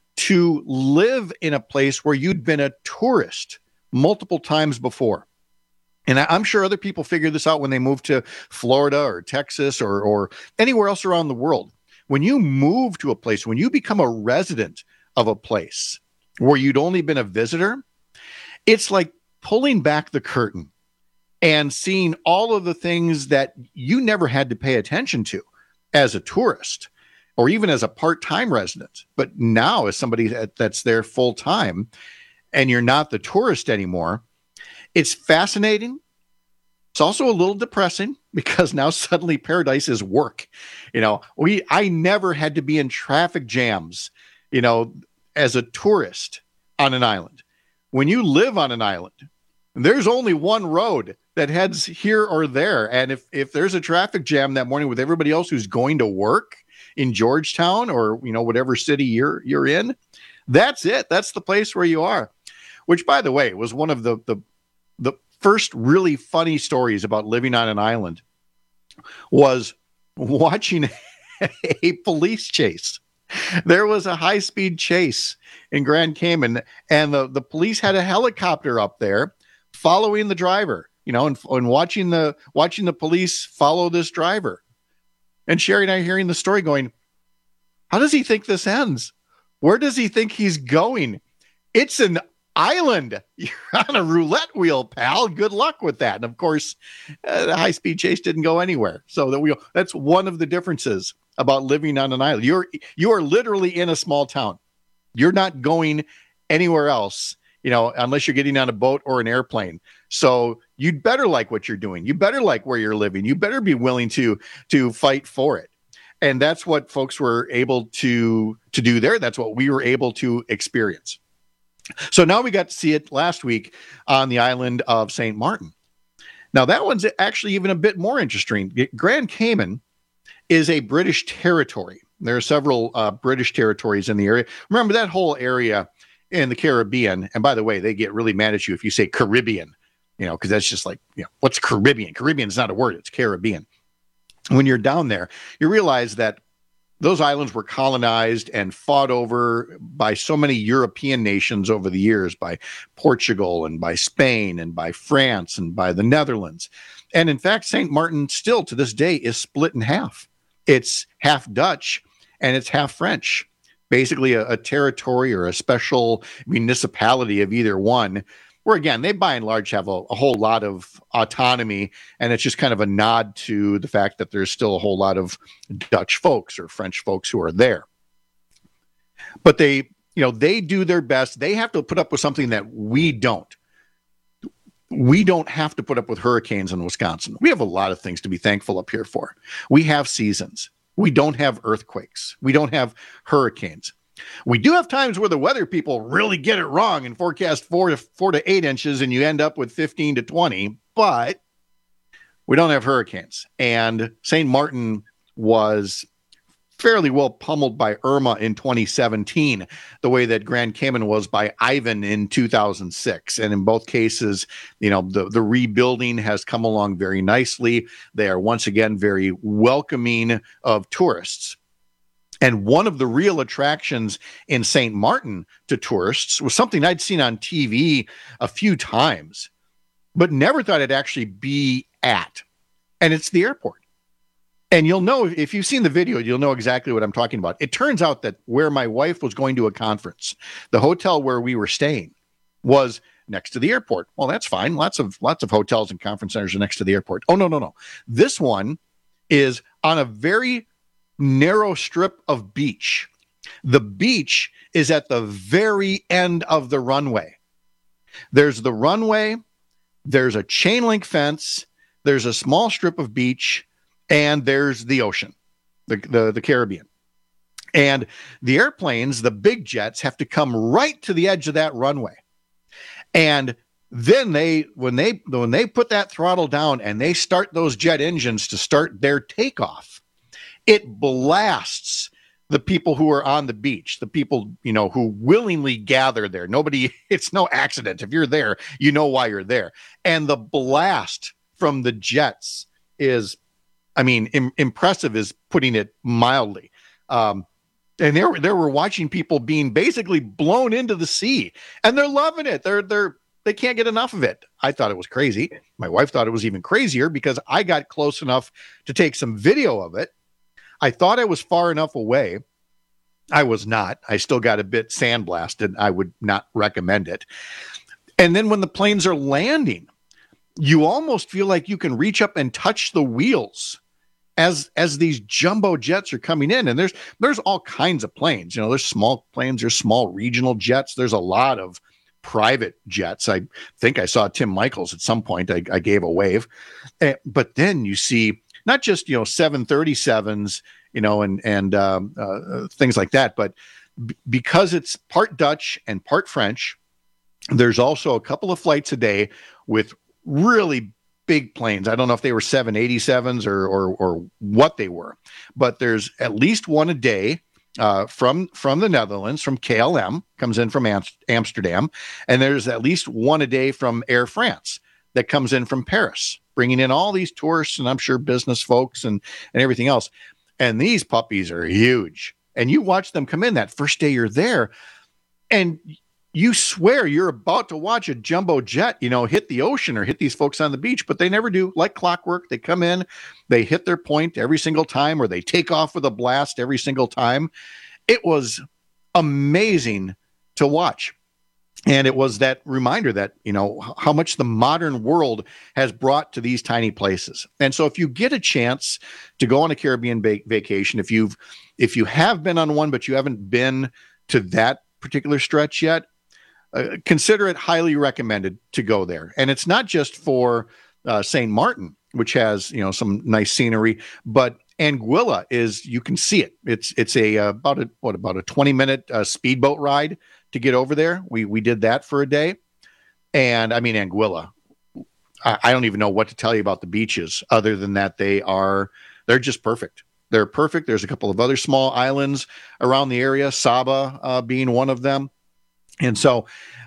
to live in a place where you'd been a tourist multiple times before. And I'm sure other people figure this out when they move to Florida or Texas or, or anywhere else around the world. When you move to a place, when you become a resident of a place where you'd only been a visitor, it's like pulling back the curtain and seeing all of the things that you never had to pay attention to as a tourist or even as a part-time resident. But now as somebody that, that's there full-time, and you're not the tourist anymore, it's fascinating. It's also a little depressing because now suddenly paradise is work. You know, we I never had to be in traffic jams, you know, as a tourist on an island. When you live on an island, there's only one road that heads here or there. And if, if there's a traffic jam that morning with everybody else who's going to work in Georgetown or, you know, whatever city you're, you're in, that's it. That's the place where you are, which, by the way, was one of the, the, the first really funny stories about living on an island was watching a police chase. There was a high-speed chase in Grand Cayman, and the, the police had a helicopter up there following the driver, you know, and, and watching the watching the police follow this driver. And Sherry and I are hearing the story going, how does he think this ends? Where does he think he's going? It's an island. You're on a roulette wheel, pal. Good luck with that. And of course, uh, the high-speed chase didn't go anywhere. So the wheel, that's one of the differences about living on an island. You're you are literally in a small town. You're not going anywhere else, you know, unless you're getting on a boat or an airplane. So you'd better like what you're doing. You better like where you're living. You better be willing to to fight for it. And that's what folks were able to to do there. That's what we were able to experience. So now we got to see it last week on the island of Saint Martin. Now that one's actually even a bit more interesting. Grand Cayman is a British territory. There are several uh, British territories in the area. Remember that whole area in the Caribbean. And by the way, they get really mad at you if you say Caribbean, you know, because that's just like, you know, what's Caribbean? Caribbean is not a word. It's Caribbean. When you're down there, you realize that those islands were colonized and fought over by so many European nations over the years, by Portugal and by Spain and by France and by the Netherlands. And in fact, Saint Martin still to this day is split in half. It's half Dutch and it's half French, basically a, a territory or a special municipality of either one, where again, they by and large have a, a whole lot of autonomy. And it's just kind of a nod to the fact that there's still a whole lot of Dutch folks or French folks who are there. But they, you know, they do their best. They have to put up with something that we don't. We don't have to put up with hurricanes in Wisconsin. We have a lot of things to be thankful up here for. We have seasons. We don't have earthquakes. We don't have hurricanes. We do have times where the weather people really get it wrong and forecast four to four to eight inches and you end up with fifteen to twenty, but we don't have hurricanes. And Saint Martin was fairly well pummeled by Irma in twenty seventeen, the way that Grand Cayman was by Ivan in two thousand six. And in both cases, you know, the, the rebuilding has come along very nicely. They are once again very welcoming of tourists. And one of the real attractions in Saint Martin to tourists was something I'd seen on T V a few times, but never thought it'd actually be at. And it's the airport. And you'll know, if you've seen the video, you'll know exactly what I'm talking about. It turns out that where my wife was going to a conference, the hotel where we were staying was next to the airport. Well, that's fine. Lots of lots of hotels and conference centers are next to the airport. Oh, no, no, no. This one is on a very narrow strip of beach. The beach is at the very end of the runway. There's the runway, there's a chain link fence, there's a small strip of beach, and there's the ocean, the, the, the Caribbean. And the airplanes, the big jets, have to come right to the edge of that runway. And then they, when they, when they put that throttle down and they start those jet engines to start their takeoff, it blasts the people who are on the beach, the people, you know, who willingly gather there. Nobody, it's no accident. If you're there, you know why you're there. And the blast from the jets is, I mean, im- impressive is putting it mildly. Um, and there, there were watching people being basically blown into the sea, and they're loving it. They're, they're, they can't get enough of it. I thought it was crazy. My wife thought it was even crazier because I got close enough to take some video of it. I thought I was far enough away. I was not. I still got a bit sandblasted. I would not recommend it. And then when the planes are landing, you almost feel like you can reach up and touch the wheels as as these jumbo jets are coming in. And there's there's all kinds of planes. You know, there's small planes, there's small regional jets. There's a lot of private jets. I think I saw Tim Michaels at some point. I, I gave a wave. Uh, but then you see not just, you know, seven thirty-sevens, you know, and and um, uh, things like that, but b- because it's part Dutch and part French, there's also a couple of flights a day with really big planes. I don't know if they were seven eighty-sevens or, or, or what they were, but there's at least one a day uh, from, from the Netherlands, from K L M, comes in from Am- Amsterdam. And there's at least one a day from Air France that comes in from Paris, bringing in all these tourists and I'm sure business folks and, and everything else. And these puppies are huge. And you watch them come in that first day you're there, and you swear you're about to watch a jumbo jet, you know, hit the ocean or hit these folks on the beach, but they never do. Like clockwork, they come in, they hit their point every single time, or they take off with a blast every single time. It was amazing to watch. And it was that reminder that, you know, how much the modern world has brought to these tiny places. And so if you get a chance to go on a Caribbean va- vacation, if you've, if you have been on one, but you haven't been to that particular stretch yet, uh, consider it highly recommended to go there. And it's not just for uh, Saint Martin, which has, you know, some nice scenery, but Anguilla is, you can see it. It's, it's a, uh, about a, what, about a twenty minute uh, speedboat ride to get over there. We, we did that for a day. And I mean, Anguilla, I, I don't even know what to tell you about the beaches other than that they are, they're just perfect. They're perfect. There's a couple of other small islands around the area, Saba uh, being one of them. And so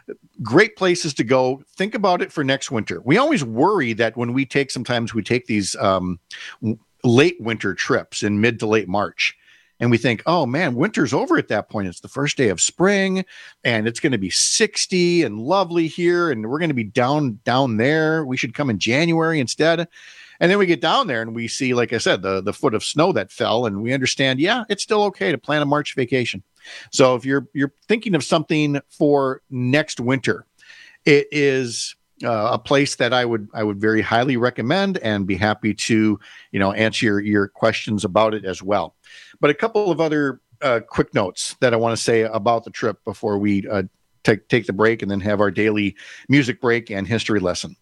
great places to go. Think about it for next winter. We always worry that when we take, sometimes we take these um, late winter trips in mid to late March, and we think, oh man, winter's over at that point. It's the first day of spring and it's going to be sixty and lovely here. And we're going to be down, down there. We should come in January instead. And then we get down there and we see, like I said, the, the foot of snow that fell, and we understand, yeah, it's still okay to plan a March vacation. So if you're, you're thinking of something for next winter, it is uh, a place that I would, I would very highly recommend and be happy to, you know, answer your, your questions about it as well. But a couple of other uh, quick notes that I want to say about the trip before we uh, take, take the break and then have our daily music break and history lesson.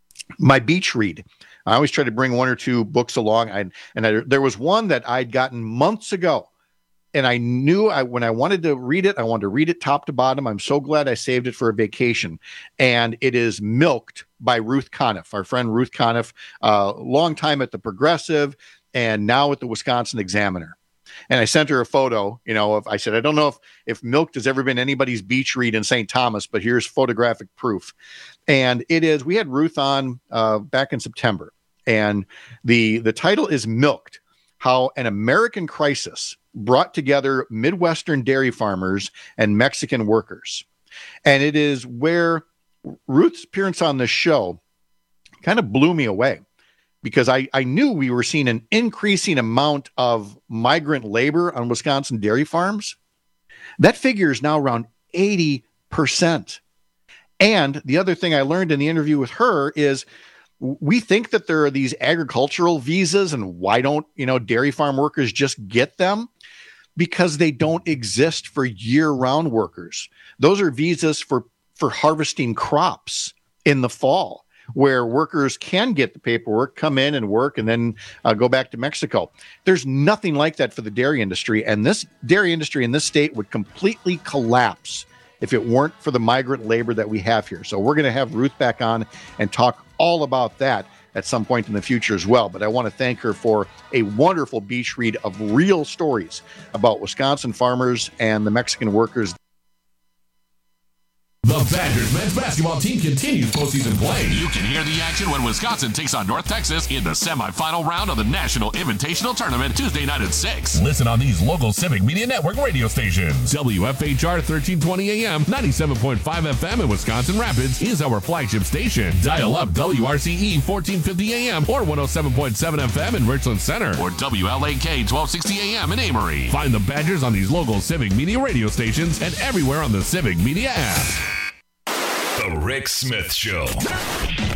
My beach read. I always try to bring one or two books along. I, and I, there was one that I'd gotten months ago, and I knew I, when I wanted to read it, I wanted to read it top to bottom. I'm so glad I saved it for a vacation. And it is Milked by Ruth Conniff, our friend Ruth Conniff, uh, long time at the Progressive and now at the Wisconsin Examiner. And I sent her a photo, you know, of, I said, I don't know if, if Milked has ever been anybody's beach read in Saint Thomas, but here's photographic proof. And it is, we had Ruth on uh, back in September, and the, the title is Milked: How an American Crisis Brought Together Midwestern Dairy Farmers and Mexican Workers. And it is where Ruth's appearance on this show kind of blew me away, because I, I knew we were seeing an increasing amount of migrant labor on Wisconsin dairy farms. That figure is now around eighty percent. And the other thing I learned in the interview with her is we think that there are these agricultural visas, and why don't, you know, dairy farm workers just get them? Because they don't exist for year-round workers. Those are visas for, for harvesting crops in the fall, where workers can get the paperwork, come in and work, and then uh, go back to Mexico. There's nothing like that for the dairy industry, and this dairy industry in this state would completely collapse if it weren't for the migrant labor that we have here. So we're going to have Ruth back on and talk all about that at some point in the future as well. But I want to thank her for a wonderful beach read of real stories about Wisconsin farmers and the Mexican workers. The Badgers men's basketball team continues postseason play. You can hear the action when Wisconsin takes on North Texas in the semifinal round of the National Invitational Tournament Tuesday night at six. Listen on these local Civic Media Network radio stations. W F H R thirteen twenty A M, ninety-seven point five F M in Wisconsin Rapids is our flagship station. Dial up W R C E fourteen fifty A M or one oh seven point seven F M in Richland Center, or W L A K twelve sixty A M in Amory. Find the Badgers on these local Civic Media radio stations and everywhere on the Civic Media app. The Rick Smith Show.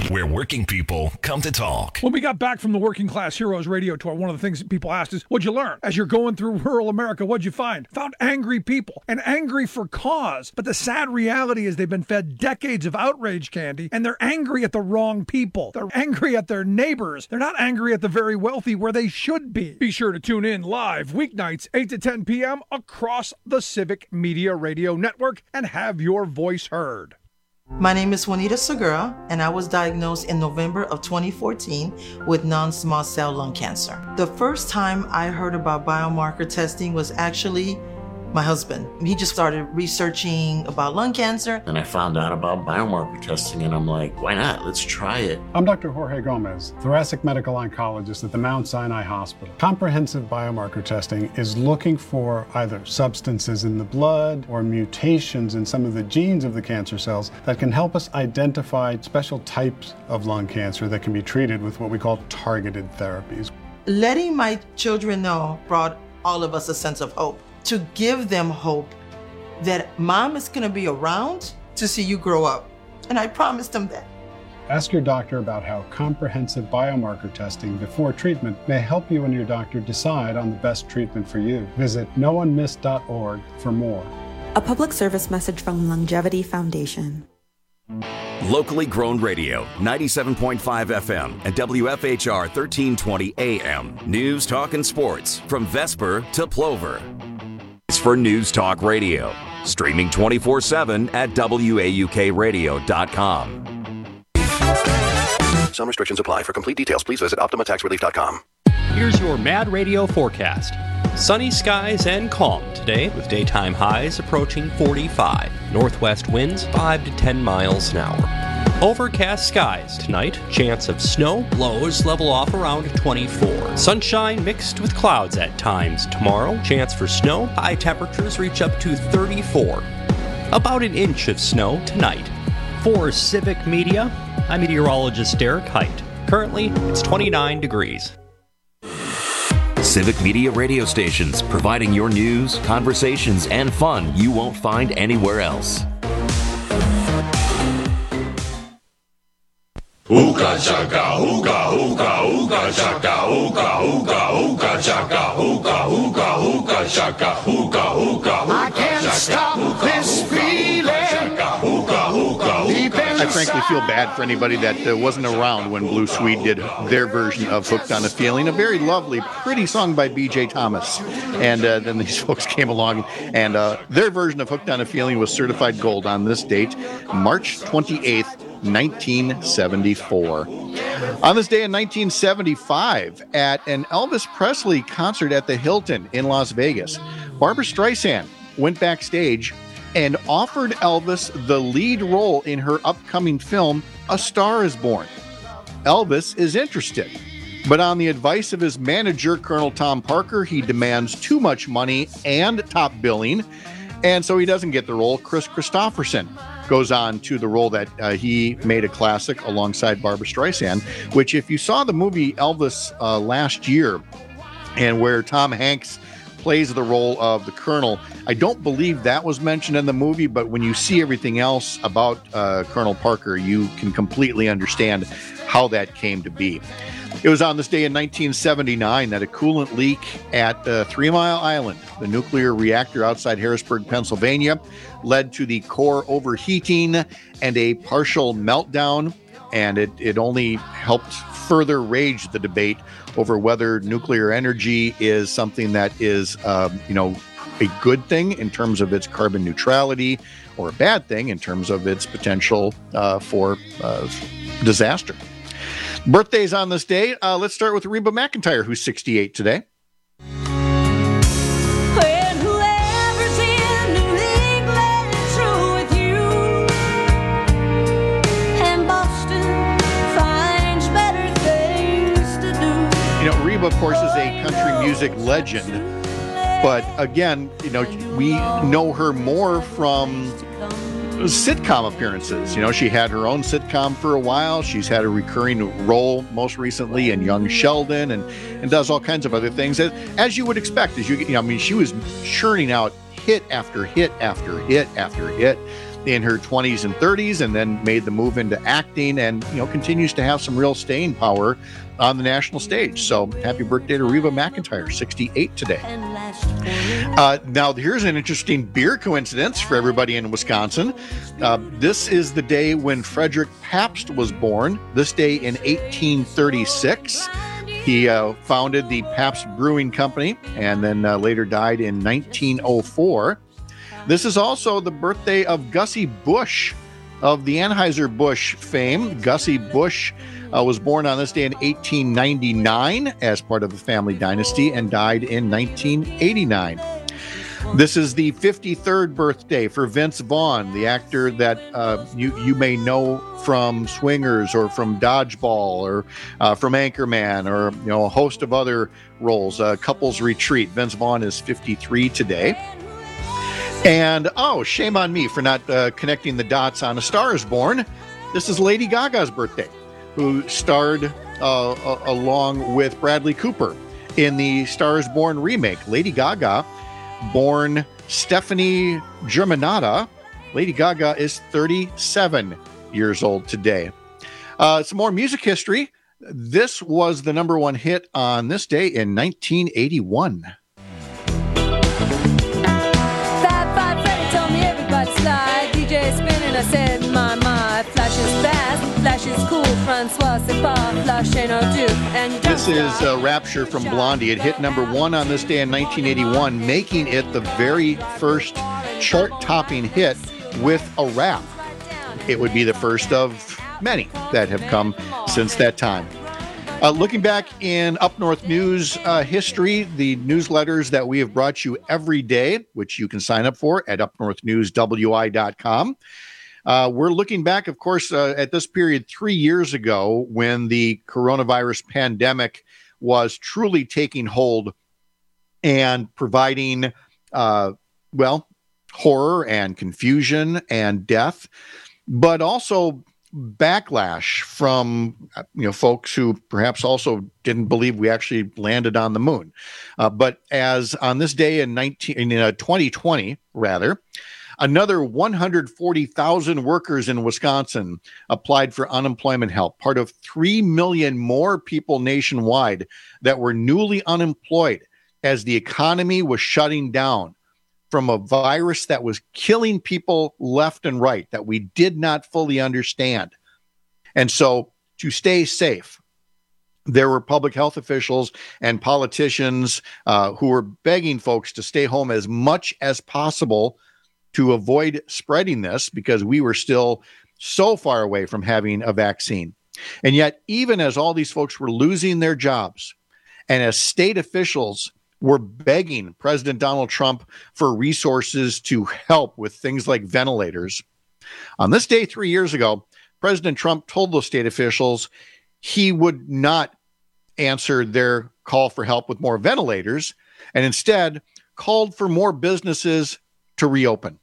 where working people come to talk. When we got back from the Working Class Heroes radio tour, one of the things that people asked is, what'd you learn? As you're going through rural America, what'd you find? Found angry people, and angry for cause. But the sad reality is they've been fed decades of outrage candy, and they're angry at the wrong people. They're angry at their neighbors. They're not angry at the very wealthy where they should be. Be sure to tune in live weeknights, eight to ten p.m. across the Civic Media Radio Network and have your voice heard. My name is Juanita Segura, and I was diagnosed in November of twenty fourteen with non-small cell lung cancer. The first time I heard about biomarker testing was actually my husband. He just started researching about lung cancer. And I found out about biomarker testing, and I'm like, why not? Let's try it. I'm Doctor Jorge Gomez, thoracic medical oncologist at the Mount Sinai Hospital. Comprehensive biomarker testing is looking for either substances in the blood or mutations in some of the genes of the cancer cells that can help us identify special types of lung cancer that can be treated with what we call targeted therapies. Letting my children know brought all of us a sense of hope. To give them hope that mom is going to be around to see you grow up. And I promised them that. Ask your doctor about how comprehensive biomarker testing before treatment may help you and your doctor decide on the best treatment for you. Visit no one missed dot org for more. A public service message from Longevity Foundation. Locally grown radio, ninety-seven point five F M and W F H R thirteen twenty A M. News, talk, and sports from Vesper to Plover. It's for News Talk Radio. Streaming twenty-four seven at W A U K radio dot com. Some restrictions apply. For complete details, please visit Optima Tax Relief dot com. Here's your Mad Radio forecast. Sunny skies and calm today with daytime highs approaching forty-five. Northwest winds five to ten miles an hour. Overcast skies tonight. Chance of snow. Lows level off around twenty-four. Sunshine mixed with clouds at times tomorrow. Chance for snow. High temperatures reach up to thirty-four. About an inch of snow tonight. For Civic Media, I'm meteorologist Derek Height. Currently, it's twenty-nine degrees. Civic Media radio stations, providing your news, conversations, and fun you won't find anywhere else. Ooga chaka, ooga, ooga, ooga chaka, ooga, ooga, ooga chaka, ooga, ooga, ooga chaka, ooga, ooga, I can't stop this feeling. I frankly feel bad for anybody that uh, wasn't around when Blue Swede did their version of Hooked on a Feeling, a very lovely, pretty song by B J Thomas. And uh, then these folks came along, and uh, their version of Hooked on a Feeling was certified gold on this date, March twenty-eighth, nineteen seventy-four. On this day in nineteen seventy-five, at an Elvis Presley concert at the Hilton in Las Vegas, Barbra Streisand went backstage and offered Elvis the lead role in her upcoming film, A Star is Born. Elvis is interested, but on the advice of his manager, Colonel Tom Parker, he demands too much money and top billing, and so he doesn't get the role. Chris Christopherson goes on to the role that uh, he made a classic alongside Barbra Streisand, which if you saw the movie Elvis uh, last year, and where Tom Hanks plays the role of the Colonel, I don't believe that was mentioned in the movie, but when you see everything else about uh, Colonel Parker, you can completely understand how that came to be. It was on this day in nineteen seventy-nine that a coolant leak at uh, Three Mile Island, the nuclear reactor outside Harrisburg, Pennsylvania, led to the core overheating and a partial meltdown, and it, it only helped further rage the debate over whether nuclear energy is something that is, um, you know, a good thing in terms of its carbon neutrality or a bad thing in terms of its potential uh, for uh, disaster. Birthdays on this day. Uh, let's start with Reba McEntire, who's sixty-eight today. Of course, is a country music legend, but again, you know, we know her more from sitcom appearances. You know, she had her own sitcom for a while. She's had a recurring role most recently in Young Sheldon, and and does all kinds of other things as, as you would expect. As you, you know, I mean, she was churning out hit after hit after hit after hit. in her twenties and thirties, and then made the move into acting, and you know continues to have some real staying power on the national stage. So happy birthday to Reba McEntire, sixty-eight today. Uh, now here's an interesting beer coincidence for everybody in Wisconsin. Uh, this is the day when Frederick Pabst was born. This day in eighteen thirty-six. He uh, founded the Pabst Brewing Company and then uh, later died in nineteen oh four. This is also the birthday of Gussie Busch of the Anheuser-Busch fame. Gussie Busch uh, was born on this day in eighteen ninety-nine as part of the family dynasty and died in nineteen eighty-nine. This is the fifty-third birthday for Vince Vaughn, the actor that uh, you, you may know from Swingers or from Dodgeball or uh, from Anchorman or you know a host of other roles. Uh, Couples Retreat. Vince Vaughn is fifty-three today. And, oh, shame on me for not uh, connecting the dots on A Star Is Born. This is Lady Gaga's birthday, who starred uh, uh, along with Bradley Cooper in the Star Is Born remake. Lady Gaga, born Stephanie Germanotta. Lady Gaga is thirty-seven years old today. Uh, some more music history. This was the number one hit on this day in nineteen eighty-one. Slide, D J spinning, I said, my, my, flash is fast, flash is cool, Francois, c'est pas, flash ain't no do. And this is uh, Rapture from Blondie. It hit number one on this day in nineteen eighty-one, making it the very first chart-topping hit with a rap. It would be the first of many that have come since that time. Uh, looking back in Up North News uh, history, the newsletters that we have brought you every day, which you can sign up for at up north news w i dot com. Uh, we're looking back, of course, uh, at this period three years ago when the coronavirus pandemic was truly taking hold and providing, uh, well, horror and confusion and death, but also backlash from you know folks who perhaps also didn't believe we actually landed on the moon. Uh, but as on this day in nineteen in uh, twenty twenty, rather, another one hundred forty thousand workers in Wisconsin applied for unemployment help, part of three million more people nationwide that were newly unemployed as the economy was shutting down from a virus that was killing people left and right that we did not fully understand. And so to stay safe, there were public health officials and politicians uh, who were begging folks to stay home as much as possible to avoid spreading this because we were still so far away from having a vaccine. And yet, even as all these folks were losing their jobs and as state officials were begging President Donald Trump for resources to help with things like ventilators. On this day three years ago, President Trump told those state officials he would not answer their call for help with more ventilators and instead called for more businesses to reopen.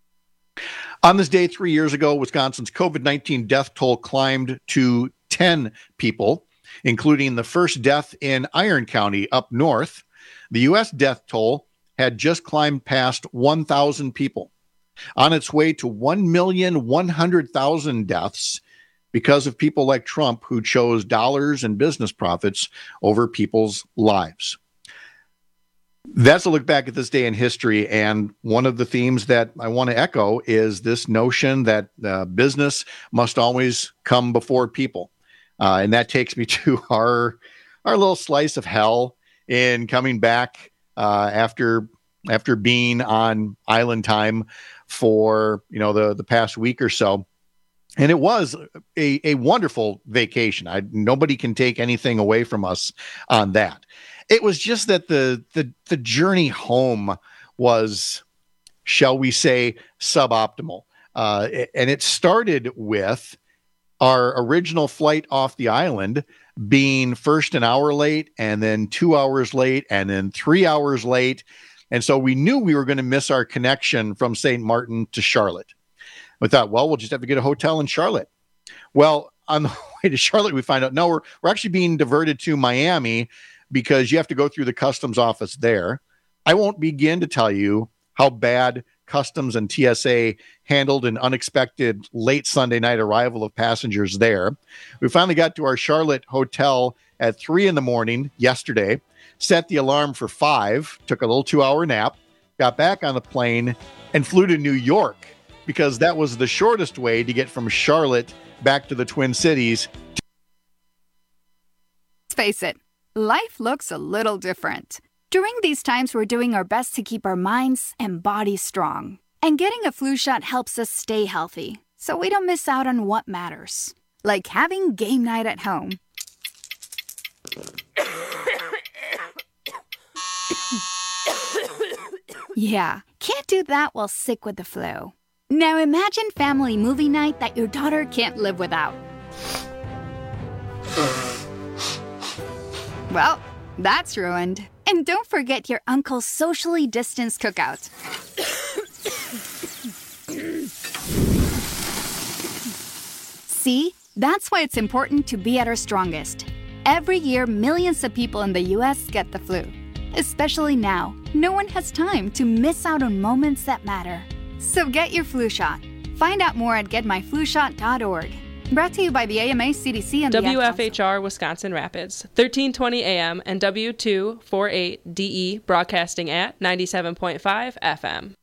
On this day three years ago, Wisconsin's COVID nineteen death toll climbed to ten people, including the first death in Iron County up north. The U S death toll had just climbed past one thousand people, on its way to one million one hundred thousand deaths because of people like Trump who chose dollars and business profits over people's lives. That's a look back at this day in history, and one of the themes that I want to echo is this notion that uh, business must always come before people. Uh, and that takes me to our, our little slice of hell in coming back uh, after after being on island time for you know the the past week or so, and it was a a wonderful vacation. I nobody can take anything away from us on that. It was just that the the the journey home was, shall we say, suboptimal, uh, and it started with our original flight off the island being first an hour late and then two hours late and then three hours late. And so we knew we were going to miss our connection from Saint Martin to Charlotte. We thought, well, we'll just have to get a hotel in Charlotte. Well, on the way to Charlotte, we find out, no, we're, we're actually being diverted to Miami because you have to go through the customs office there. I won't begin to tell you how bad Customs and T S A handled an unexpected late Sunday night arrival of passengers there. We finally got to our Charlotte hotel at three in the morning yesterday, set the alarm for five, took a little two-hour nap, got back on the plane, and flew to New York because that was the shortest way to get from Charlotte back to the Twin Cities. Let's face it, life looks a little different. During these times, we're doing our best to keep our minds and bodies strong. And getting a flu shot helps us stay healthy, so we don't miss out on what matters. Like having game night at home. Yeah, can't do that while sick with the flu. Now imagine family movie night that your daughter can't live without. Well, that's ruined. And don't forget your uncle's socially distanced cookout. See? That's why it's important to be at our strongest. Every year, millions of people in the U S get the flu. Especially now, no one has time to miss out on moments that matter. So get your flu shot. Find out more at get my flu shot dot org. Brought to you by the A M A, C D C, and W F H R Wisconsin Rapids, thirteen twenty A M and W two forty-eight D E, broadcasting at ninety-seven point five F M.